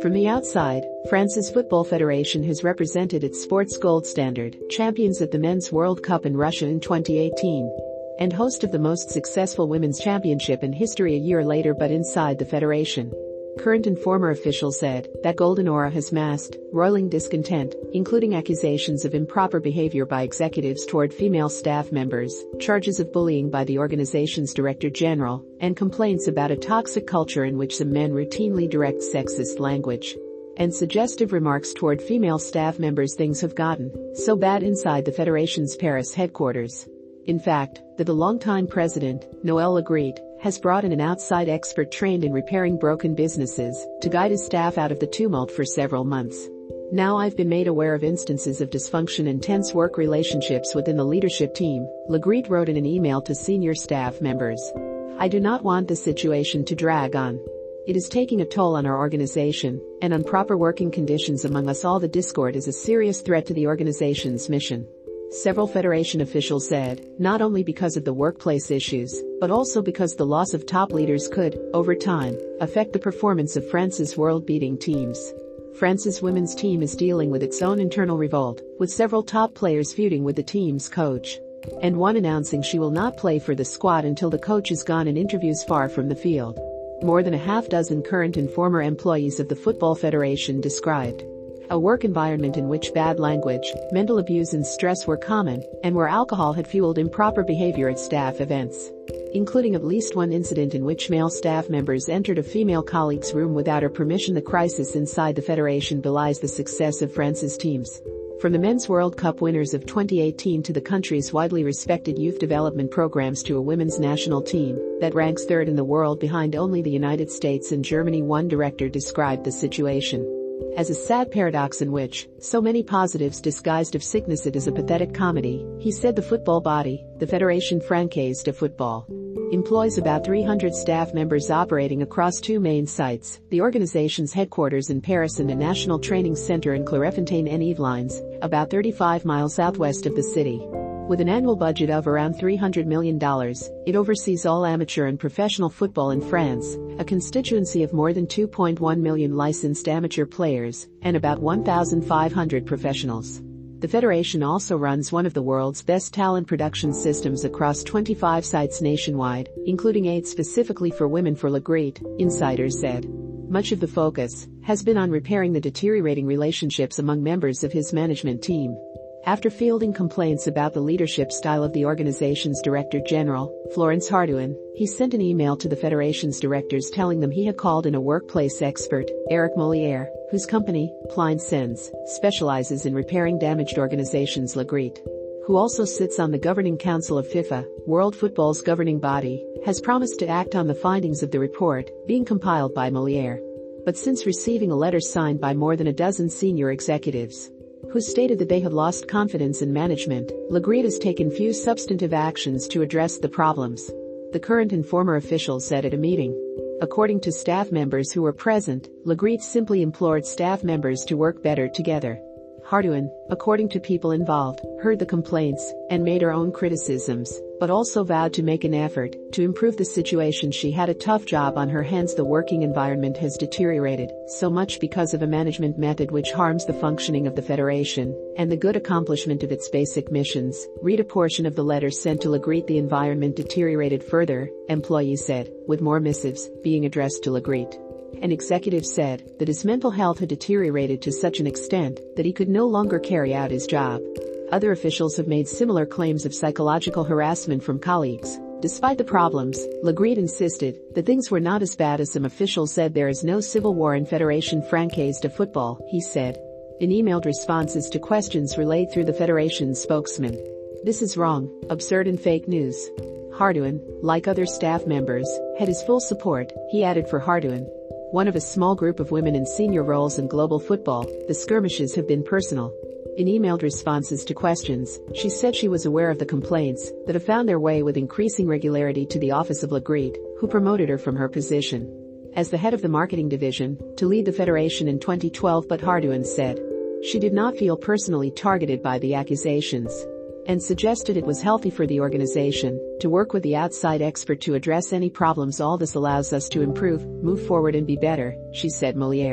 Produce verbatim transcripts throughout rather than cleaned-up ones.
From the outside, France's Football Federation has represented its sports gold standard, champions at the Men's World Cup in Russia in twenty eighteen. And host of the most successful women's championship in history a year later. But inside the federation, current and former officials said that golden aura has masked roiling discontent, including accusations of improper behavior by executives toward female staff members, charges of bullying by the organization's director general, and complaints about a toxic culture in which some men routinely direct sexist language and suggestive remarks toward female staff members. Things have gotten so bad inside the federation's Paris headquarters, in fact, that the longtime president, Noël Le Graët, has brought in an outside expert trained in repairing broken businesses to guide his staff out of the tumult for several months. Now I've been made aware of instances of dysfunction and tense work relationships within the leadership team, Le Graët wrote in an email to senior staff members. I do not want the situation to drag on. It is taking a toll on our organization and on proper working conditions among us all. The discord is a serious threat to the organization's mission, several federation officials said, not only because of the workplace issues, but also because the loss of top leaders could, over time, affect the performance of France's world-beating teams. France's women's team is dealing with its own internal revolt, with several top players feuding with the team's coach, and one announcing she will not play for the squad until the coach is gone in interviews far from the field. More than a half dozen current and former employees of the Football Federation described a work environment in which bad language, mental abuse and stress were common, and where alcohol had fueled improper behavior at staff events, including at least one incident in which male staff members entered a female colleague's room without her permission. The crisis inside the federation belies the success of France's teams. From the Men's World Cup winners of twenty eighteen to the country's widely respected youth development programs to a women's national team that ranks third in the world behind only the United States and Germany, one director described the situation as a sad paradox in which so many positives disguised of sickness. It is a pathetic comedy, he said. The football body, the Fédération Française de Football, employs about three hundred staff members operating across two main sites, the organization's headquarters in Paris and a national training center in Clairefontaine-en-Yvelines, about thirty-five miles southwest of the city. With an annual budget of around three hundred million dollars, it oversees all amateur and professional football in France, a constituency of more than two point one million licensed amateur players, and about one thousand five hundred professionals. The federation also runs one of the world's best talent production systems across twenty-five sites nationwide, including eight specifically for women. For Le Graët, insiders said, much of the focus has been on repairing the deteriorating relationships among members of his management team. After fielding complaints about the leadership style of the organization's director general, Florence Hardouin, he sent an email to the federation's directors telling them he had called in a workplace expert, Eric Molière, whose company, Plein Sens, specializes in repairing damaged organizations. Le Graët, who also sits on the governing council of FIFA, World Football's governing body, has promised to act on the findings of the report, being compiled by Molière. But since receiving a letter signed by more than a dozen senior executives, who stated that they had lost confidence in management, Le Graët has taken few substantive actions to address the problems, the current and former officials said at a meeting. According to staff members who were present, Le Graët simply implored staff members to work better together. Hardouin, according to people involved, heard the complaints and made her own criticisms, but also vowed to make an effort to improve the situation. She had a tough job on her hands. The working environment has deteriorated so much because of a management method which harms the functioning of the federation and the good accomplishment of its basic missions. Read a portion of the letter sent to Le Graët. The environment deteriorated further, employees said, with more missives being addressed to Le Graët. An executive said that his mental health had deteriorated to such an extent that he could no longer carry out his job. Other officials have made similar claims of psychological harassment from colleagues. Despite the problems, Le Graët insisted that things were not as bad as some officials said. There is no civil war in Fédération Française de Football, he said. In emailed responses to questions relayed through the federation's spokesman, this is wrong, absurd and fake news. Hardouin, like other staff members, had his full support, he added. For Hardouin, one of a small group of women in senior roles in global football, the skirmishes have been personal. In emailed responses to questions, she said she was aware of the complaints that have found their way with increasing regularity to the office of Le Graët, who promoted her from her position as the head of the marketing division to lead the federation in twenty twelve. But Hardouin said she did not feel personally targeted by the accusations and suggested it was healthy for the organization to work with the outside expert to address any problems. All this allows us to improve, move forward and be better, she said. Molière,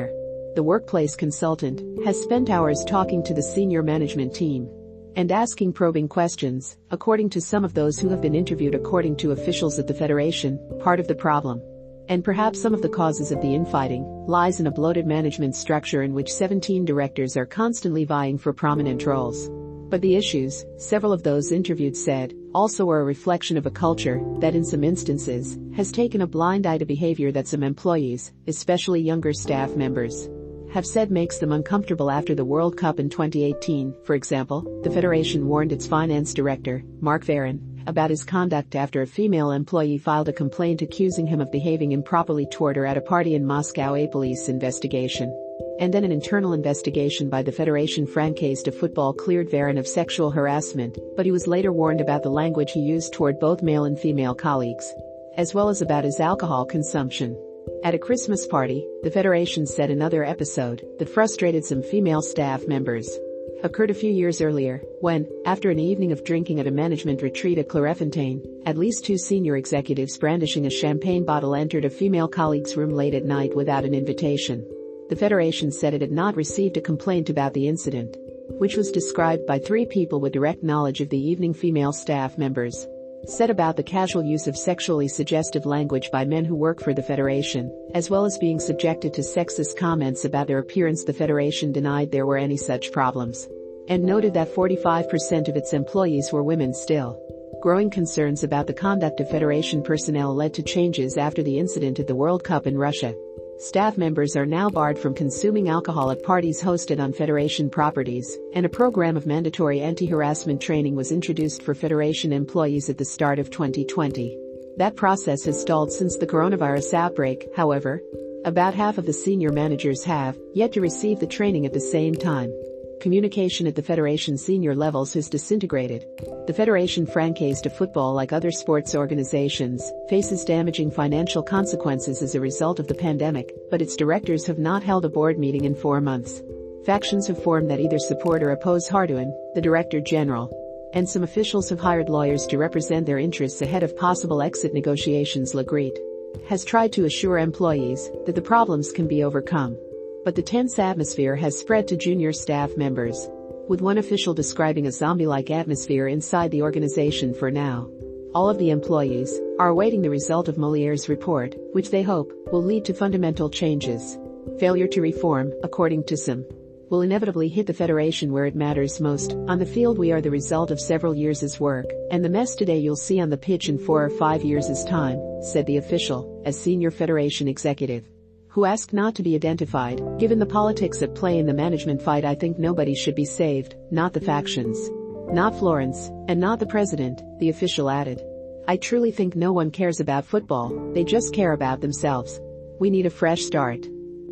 the workplace consultant, has spent hours talking to the senior management team and asking probing questions, according to some of those who have been interviewed. According to officials at the federation, part of the problem, and perhaps some of the causes of the infighting, lies in a bloated management structure in which seventeen directors are constantly vying for prominent roles. But the issues, several of those interviewed said, also are a reflection of a culture that in some instances has taken a blind eye to behavior that some employees, especially younger staff members, have said makes them uncomfortable. After the World Cup in twenty eighteen, for example, the federation warned its finance director, Mark Varon, about his conduct after a female employee filed a complaint accusing him of behaving improperly toward her at a party in Moscow. A police investigation and then an internal investigation by the Federation Française de Football cleared Varon of sexual harassment, but he was later warned about the language he used toward both male and female colleagues, as well as about his alcohol consumption. At a Christmas party, the Federation said another episode that frustrated some female staff members occurred a few years earlier, when, after an evening of drinking at a management retreat at Clairefontaine, at least two senior executives brandishing a champagne bottle entered a female colleague's room late at night without an invitation. The Federation said it had not received a complaint about the incident, which was described by three people with direct knowledge of the evening. Female staff members said about the casual use of sexually suggestive language by men who work for the Federation, as well as being subjected to sexist comments about their appearance. The Federation denied there were any such problems and noted that forty-five percent of its employees were women. Still, growing concerns about the conduct of Federation personnel led to changes after the incident at the World Cup in Russia. Staff members are now barred from consuming alcohol at parties hosted on Federation properties, and a program of mandatory anti-harassment training was introduced for Federation employees at the start of twenty twenty. That process has stalled since the coronavirus outbreak. However, about half of the senior managers have yet to receive the training at the same time. Communication at the Federation senior levels has disintegrated. The Federation Française de Football, like other sports organizations, faces damaging financial consequences as a result of the pandemic, but its directors have not held a board meeting in four months. Factions have formed that either support or oppose Hardouin, the Director General, and some officials have hired lawyers to represent their interests ahead of possible exit negotiations. Legret has tried to assure employees that the problems can be overcome, but the tense atmosphere has spread to junior staff members, with one official describing a zombie-like atmosphere inside the organization. For now, all of the employees are awaiting the result of Moliere's report, which they hope will lead to fundamental changes. Failure to reform, according to some, will inevitably hit the Federation where it matters most. On the field, we are the result of several years' work, and the mess today you'll see on the pitch in four or five years' time, said the official, a senior Federation executive who asked not to be identified. Given the politics at play in the management fight, I think nobody should be saved, not the factions, not Florence, and not the president, the official added. I truly think no one cares about football, they just care about themselves. We need a fresh start.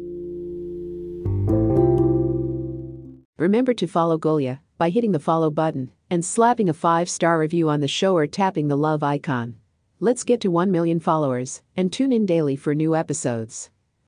Remember to follow Golia by hitting the follow button and slapping a five-star review on the show or tapping the love icon. Let's get to one million followers and tune in daily for new episodes.